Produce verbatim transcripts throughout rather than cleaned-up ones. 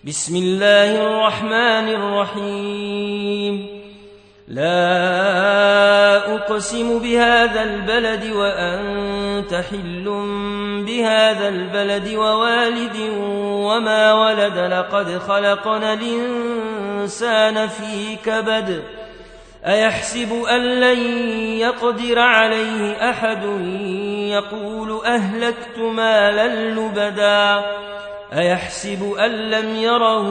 بسم الله الرحمن الرحيم لا أقسم بهذا البلد وأنت حل بهذا البلد ووالد وما ولد لقد خلقنا الإنسان في كبد أيحسب أن لن يقدر عليه أحد يقول أهلكت مالا لبدا أيحسب أن لم يره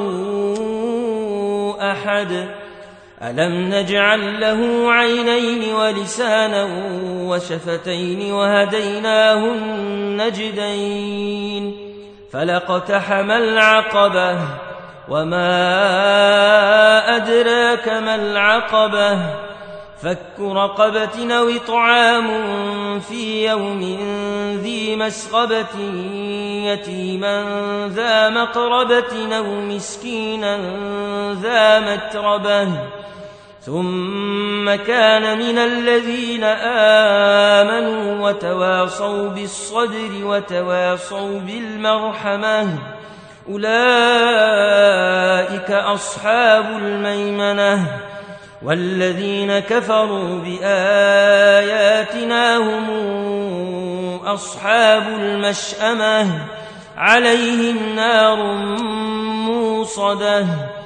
أحد ألم نجعل له عينين ولسانا وشفتين وهديناه النجدين فلاقتحم العقبة وما أدراك ما العقبة فك رقبة أو إطعام في يوم ذي مسغبة يتيما ذا مقربة أو مسكينا ذا متربة ثم كان من الذين آمنوا وتواصوا بالصبر وتواصوا بالمرحمة أولئك أصحاب الميمنة والذين كفروا بآياتنا هم أصحاب المشأمة عليهم نار موصدة